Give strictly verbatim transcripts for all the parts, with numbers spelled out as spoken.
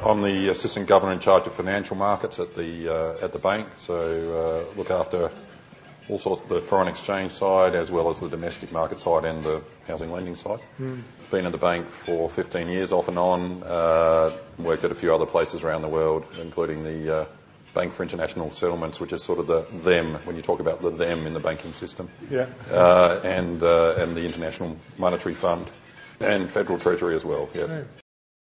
I'm the Assistant Governor in charge of financial markets at the uh, at the bank, so uh, look after all sorts of the foreign exchange side as well as the domestic market side and the housing lending side. Mm. Been at the bank for fifteen years off and on, uh, worked at a few other places around the world, including the uh, Bank for International Settlements, which is sort of the them when you talk about the them in the banking system, yeah. uh, and uh, and the International Monetary Fund and Federal Treasury as well. Yeah. Yeah.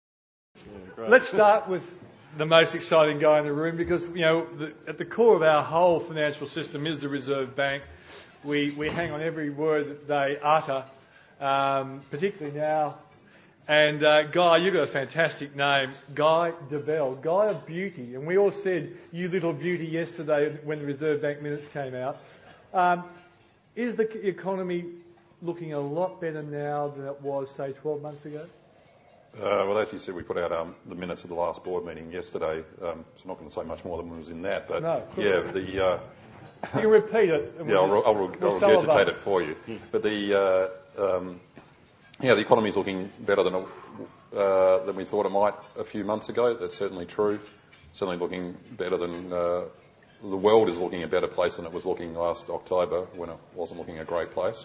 Let's start with the most exciting guy in the room, because, you know, the, at the core of our whole financial system is the Reserve Bank. We we hang on every word that they utter, um, particularly now. And uh, Guy, you've got a fantastic name, Guy Debelle, Guy of Beauty. And we all said, you little beauty, yesterday when the Reserve Bank minutes came out. Um, is the economy looking a lot better now than it was, say, twelve months ago? Uh, well, as you said, we put out um, the minutes of the last board meeting yesterday, um, so I'm not going to say much more than was in that. But no, yeah, the uh, you can repeat it. Yeah, I'll, I'll, I'll, we'll I'll regurgitate it for you. But the uh, um, yeah, the economy is looking better than uh, than we thought it might a few months ago. That's certainly true. Certainly looking better than uh, the world is looking a better place than it was looking last October when it wasn't looking a great place.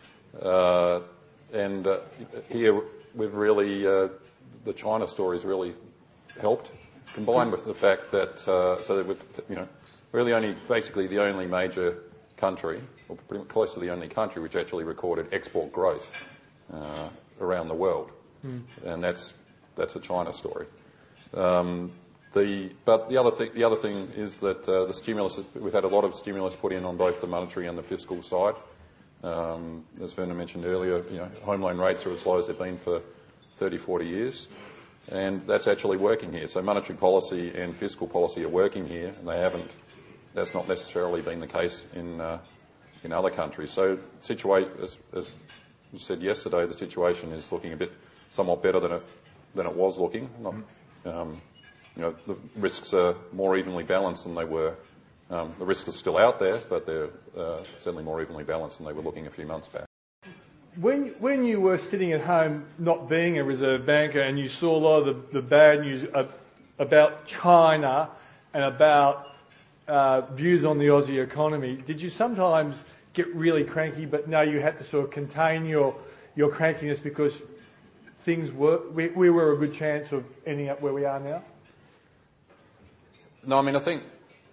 Uh, and uh, here. We've really, uh, the China story's really helped, combined with the fact that, uh, so that we've, you know, really only, basically the only major country, or pretty close to the only country, which actually recorded export growth uh, around the world. Mm. And that's, that's a China story. Um, the, but the other thing, the other thing is that uh, the stimulus, we've had a lot of stimulus put in on both the monetary and the fiscal side. Um, as Vernon mentioned earlier, you know, home loan rates are as low as they've been for thirty, forty years, and that's actually working here. So monetary policy and fiscal policy are working here, and they haven't. That's not necessarily been the case in uh, in other countries. So, situa- as, as you said yesterday, the situation is looking a bit somewhat better than it than it was looking. Not, um, you know, the risks are more evenly balanced than they were. Um, the risks are still out there, but they're uh, certainly more evenly balanced than they were looking a few months back. When when you were sitting at home not being a reserve banker and you saw a lot of the, the bad news about China and about uh, views on the Aussie economy, did you sometimes get really cranky, but no, you had to sort of contain your, your crankiness because things were, we, we were a good chance of ending up where we are now? No, I mean, I think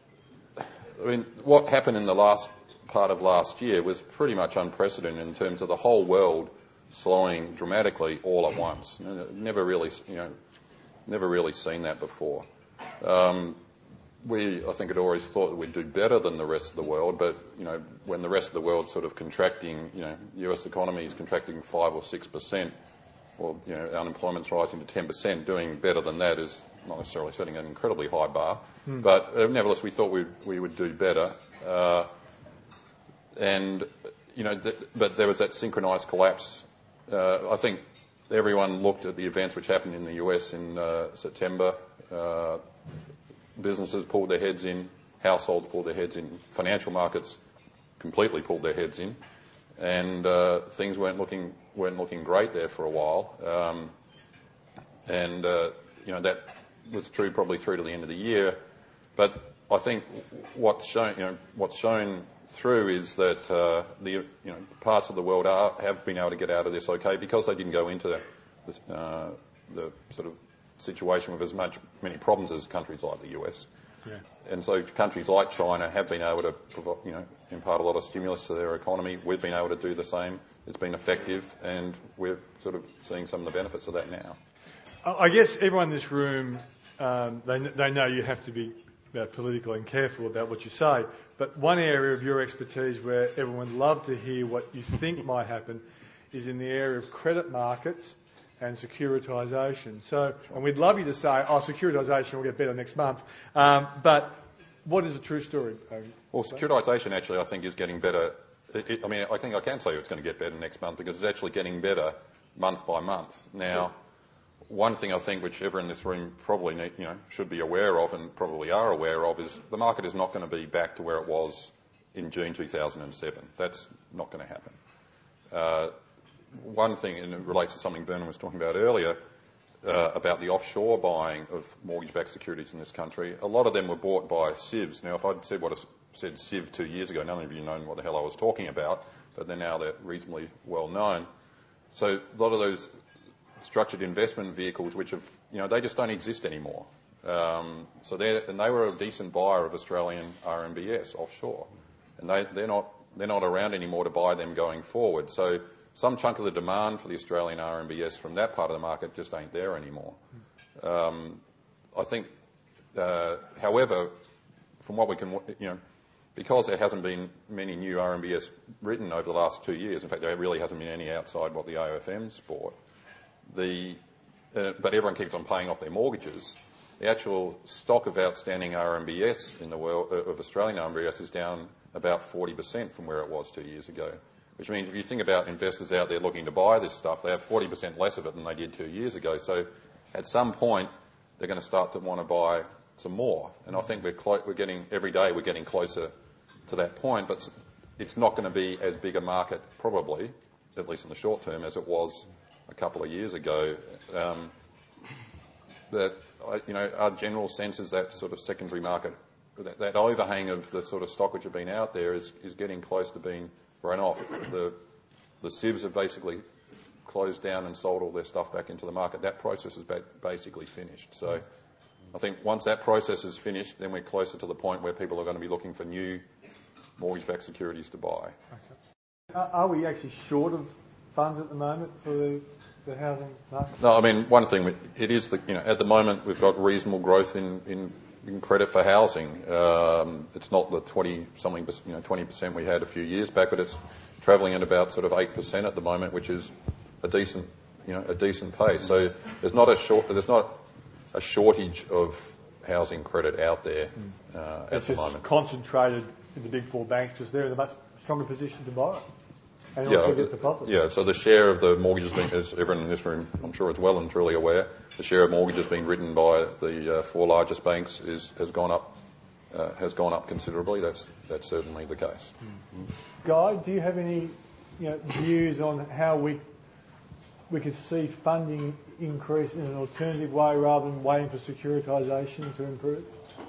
I mean, what happened in the last part of last year was pretty much unprecedented in terms of the whole world slowing dramatically all at once. Never really, you know, never really seen that before. Um, we, I think, had always thought that we'd do better than the rest of the world, but you know, when the rest of the world's sort of contracting, you know, the U S economy is contracting five or six percent, or you know, unemployment's rising to ten percent. Doing better than that is not necessarily setting an incredibly high bar, mm. but uh, nevertheless, we thought we we would do better. Uh, and you know, th- but there was that synchronised collapse. Uh, I think everyone looked at the events which happened in the U S in uh, September. Uh, businesses pulled their heads in, households pulled their heads in, financial markets completely pulled their heads in, and uh, things weren't looking weren't looking great there for a while. Um, and uh, you know, that was true probably through to the end of the year. But I think what's shown, you know, what's shown through is that uh, the you know parts of the world are, have been able to get out of this okay because they didn't go into the, uh, the sort of situation with as much many problems as countries like the U S. Yeah. And so countries like China have been able to provide, you know, impart a lot of stimulus to their economy. We've been able to do the same. It's been effective, and we're sort of seeing some of the benefits of that now. I guess everyone in this room, um, they, they know you have to be uh, political and careful about what you say. But one area of your expertise where everyone would love to hear what you think might happen is in the area of credit markets and securitisation. So, and we'd love you to say, oh, securitisation will get better next month. Um, but what is the true story? Well, securitisation actually, I think, is getting better. It, it, I mean, I think I can say it's going to get better next month because it's actually getting better month by month. Now, one thing I think which everyone in this room probably need, you know, should be aware of and probably are aware of is the market is not going to be back to where it was in June two thousand seven. That's not going to happen. Uh, one thing, and it relates to something Vernon was talking about earlier, uh, about the offshore buying of mortgage-backed securities in this country, a lot of them were bought by sieves. Now, if I'd said what I said sieve two years ago, none of you know what the hell I was talking about, but they're now they're reasonably well known. So a lot of those structured investment vehicles, which have, you know, they just don't exist anymore. Um, so they and they were a decent buyer of Australian R M B S offshore, and they they're not they're not around anymore to buy them going forward. So some chunk of the demand for the Australian R M B S from that part of the market just ain't there anymore. Um, I think, uh, however, from what we can, you know, because there hasn't been many new R M B S written over the last two years, in fact, there really hasn't been any outside what the A O F M's bought, the, uh, but everyone keeps on paying off their mortgages. The actual stock of outstanding R M B S in the world, uh, of Australian R M B S is down about forty percent from where it was two years ago, which means if you think about investors out there looking to buy this stuff, they have forty percent less of it than they did two years ago. So at some point, they're going to start to want to buy some more. And I think we're, clo- we're getting, every day we're getting closer to that point, but it's not going to be as big a market, probably, at least in the short term, as it was a couple of years ago. Um, that, you know, our general sense is that sort of secondary market, that, that overhang of the sort of stock which have been out there is, is getting close to being run off. The, the sieves have basically closed down and sold all their stuff back into the market. That process is ba- basically finished. So I think once that process is finished, then we're closer to the point where people are going to be looking for new mortgage-backed securities to buy. Okay. Are we actually short of funds at the moment for the, the housing market? No, I mean, one thing, it is, the, you know, at the moment we've got reasonable growth in, in, in credit for housing. Um, it's not the twenty-something, you know, twenty percent we had a few years back, but it's travelling at about sort of eight percent at the moment, which is a decent, you know, a decent pace. So there's not a short, there's not a shortage of housing credit out there uh, at it's the just moment. Concentrated in the big four banks, because they're in a much stronger position to buy it. And Yeah, also get deposits. yeah, so the share of the mortgages, being, as everyone in this room, I'm sure is well and truly aware, the share of mortgages being written by the uh, four largest banks is, has gone up uh, has gone up considerably. That's that's certainly the case. Mm-hmm. Guy, do you have any, you know, views on how we we could see funding increase in an alternative way rather than waiting for securitisation to improve?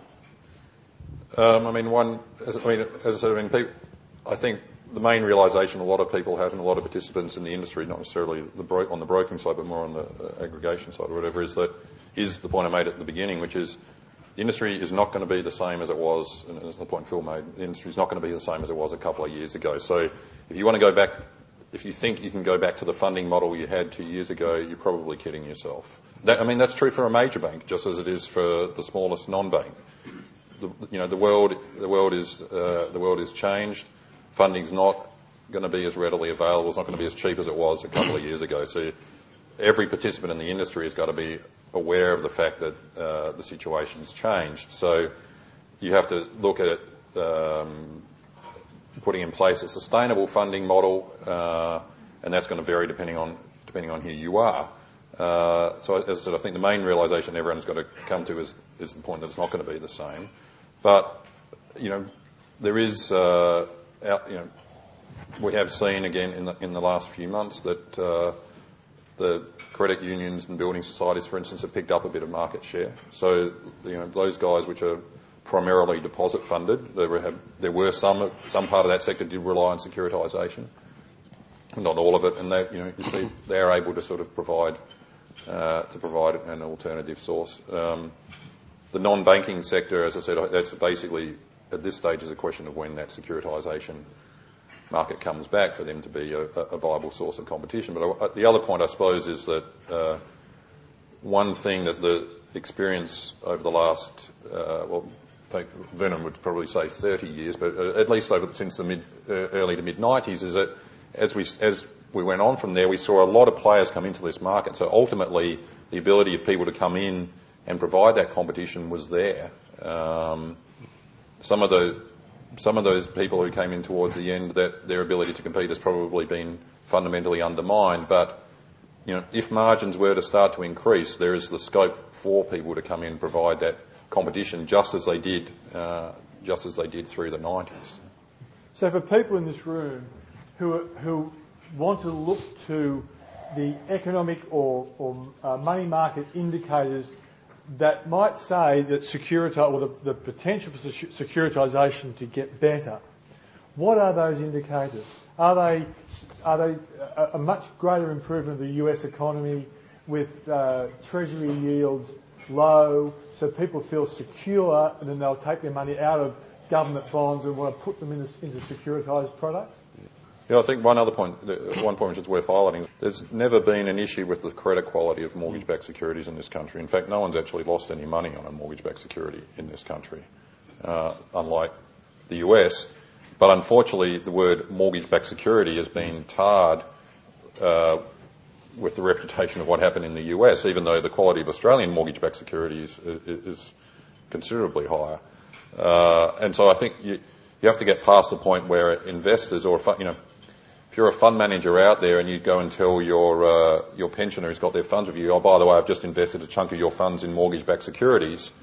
Um, I mean, one, as, I mean, as I said, I mean, people, I think the main realisation a lot of people have, and a lot of participants in the industry, not necessarily the bro- on the broking side, but more on the uh, aggregation side or whatever, is that is the point I made at the beginning, which is the industry is not going to be the same as it was, and as the point Phil made, the industry is not going to be the same as it was a couple of years ago. So if you want to go back, if you think you can go back to the funding model you had two years ago, you're probably kidding yourself. That, I mean, that's true for a major bank, just as it is for the smallest non-bank. The, you know, the world, the world is, uh, the world has changed. Funding's not going to be as readily available. It's not going to be as cheap as it was a couple of years ago. So every participant in the industry has got to be aware of the fact that uh, the situation's changed. So you have to look at it, um, putting in place a sustainable funding model, uh, and that's going to vary depending on depending on who you are. Uh, so as I said, I think the main realisation everyone's got to come to is, is the point that it's not going to be the same. But, you know, there is, uh, out, you know, we have seen again in the, in the last few months that uh, the credit unions and building societies, for instance, have picked up a bit of market share. So, you know, those guys which are primarily deposit funded, there were, there were some, some part of that sector did rely on securitisation. Not all of it, and they, you know, you see they're able to sort of provide, uh, to provide an alternative source. Um, The non-banking sector, as I said, that's basically, at this stage, is a question of when that securitisation market comes back for them to be a, a viable source of competition. But I, the other point, I suppose, is that uh, one thing that the experience over the last, uh, well, take, Vernon would probably say thirty years, but at least over since the mid, uh, early to mid-nineties, is that as we as we went on from there, we saw a lot of players come into this market. So ultimately, the ability of people to come in and provide that competition was there. Um, some of the some of those people who came in towards the end, that their ability to compete has probably been fundamentally undermined. But you know, if margins were to start to increase, there is the scope for people to come in and provide that competition, just as they did, uh, just as they did through the nineties. So, for people in this room who who want to look to the economic or, or uh, money market indicators that might say that securiti- or the, the potential for securitisation to get better. What are those indicators? Are they are they a, a much greater improvement of the U S economy with uh, treasury yields low, so people feel secure, and then they'll take their money out of government bonds and want to put them into, into securitised products? Yeah, I think one other point, one point which is worth highlighting, there's never been an issue with the credit quality of mortgage-backed securities in this country. In fact, no one's actually lost any money on a mortgage-backed security in this country, uh, unlike the U S. But unfortunately, the word mortgage-backed security has been tarred uh, with the reputation of what happened in the U S, even though the quality of Australian mortgage-backed securities is, is considerably higher. Uh, and so I think you, you have to get past the point where investors or, you know, if you're a fund manager out there and you go and tell your uh, your pensioner who's got their funds with you, oh, by the way, I've just invested a chunk of your funds in mortgage-backed securities,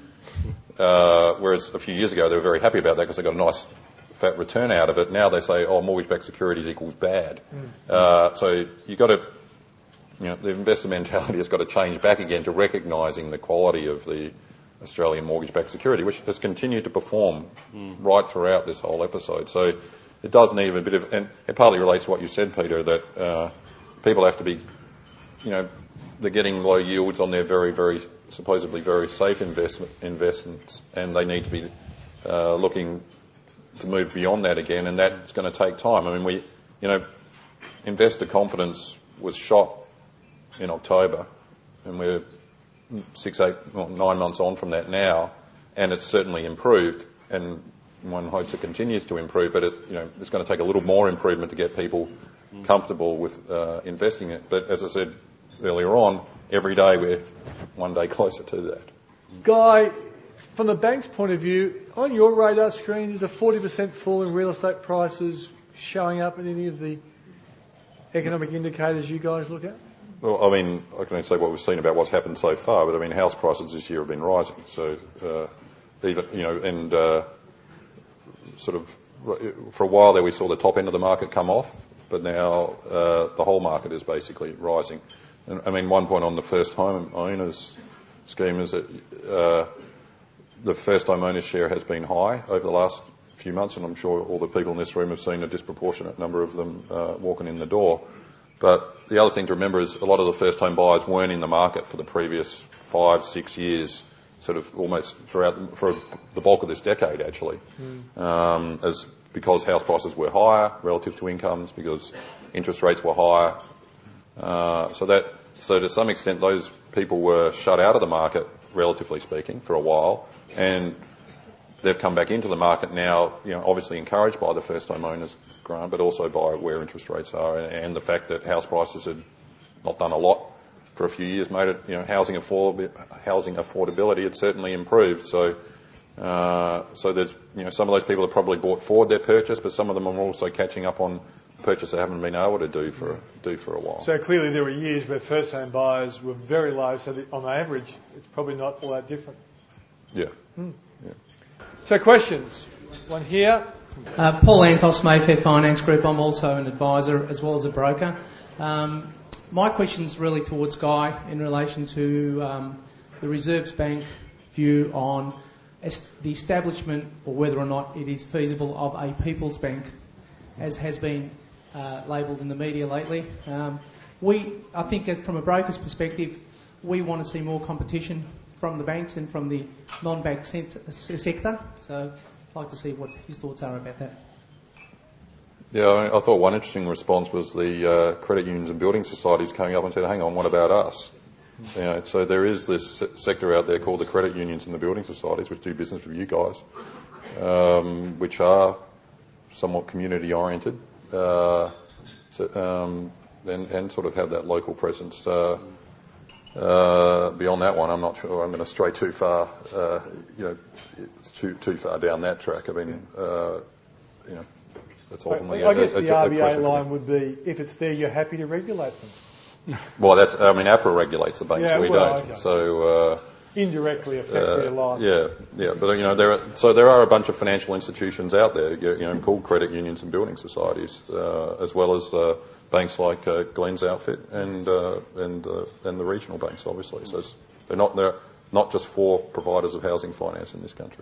uh, whereas a few years ago they were very happy about that because they got a nice fat return out of it. Now they say, oh, mortgage-backed securities equals bad. Mm. Uh, so you've got to, you know, the investor mentality has got to change back again to recognising the quality of the Australian mortgage-backed security, which has continued to perform mm. right throughout this whole episode. So it does need a bit of, and it partly relates to what you said, Peter, that uh, people have to be, you know, they're getting low yields on their very, very, supposedly very safe investment, investments, and they need to be uh, looking to move beyond that again, and that's going to take time. I mean, we, you know, investor confidence was shot in October, and we're six, eight, well, nine months on from that now, and it's certainly improved, and one hopes it continues to improve, but it, you know, it's going to take a little more improvement to get people comfortable with uh, investing it. But as I said earlier on, every day we're one day closer to that. Guy, from the bank's point of view, on your radar screen, is a forty percent fall in real estate prices showing up in any of the economic indicators you guys look at? Well, I mean, I can only say what we've seen about what's happened so far, but I mean, house prices this year have been rising. So, uh, even, you know, and uh, sort of for a while there we saw the top end of the market come off, but now uh, the whole market is basically rising. And, I mean, one point on the first home owners scheme is that uh, the first home owners share has been high over the last few months, and I'm sure all the people in this room have seen a disproportionate number of them uh, walking in the door. But the other thing to remember is a lot of the first home buyers weren't in the market for the previous five, six years, sort of almost throughout the, for the bulk of this decade, actually, mm. um, as because house prices were higher relative to incomes, because interest rates were higher. Uh, so that, so to some extent, those people were shut out of the market, relatively speaking, for a while, and they've come back into the market now, you know, obviously encouraged by the first home owners grant, but also by where interest rates are and the fact that house prices had not done a lot for a few years, made it, you know, housing afford- housing affordability had certainly improved. So, uh, so there's, you know, some of those people have probably brought forward their purchase, but some of them are also catching up on purchase they haven't been able to do for do for a while. So clearly there were years where first home buyers were very low, so that on average it's probably not all that different. Yeah. Hmm. Yeah. So questions? One here. Uh, Paul Antos, Mayfair Finance Group. I'm also an advisor as well as a broker. Um, my question is really towards Guy in relation to um, the Reserve Bank view on est- the establishment, or whether or not it is feasible, of a People's Bank, as has been uh, labelled in the media lately. Um, we, I think that from a broker's perspective, we want to see more competition from the banks and from the non-bank sector. So I'd like to see what his thoughts are about that. Yeah, I, I thought one interesting response was the uh, credit unions and building societies coming up and said, hang on, what about us? You know, so there is this se- sector out there called the credit unions and the building societies, which do business with you guys, um, which are somewhat community-oriented uh, so, um, and, and sort of have that local presence. Uh, Uh, beyond that one, I'm not sure I'm going to stray too far. Uh, you know, it's too too far down that track. I mean, uh, you know, that's ultimately. I, I guess a, a, the a R B A line for would be, if it's there, you're happy to regulate them. Well, that's. I mean, APRA regulates the banks. Yeah, we well, don't. Okay. So. Uh, Indirectly affect uh, their life. Yeah, yeah, but you know, there are, so there are a bunch of financial institutions out there, you know, called credit unions and building societies, uh, as well as uh, banks like uh, Glenn's outfit and uh, and uh, and the regional banks, obviously. So it's, they're not they're not just four providers of housing finance in this country.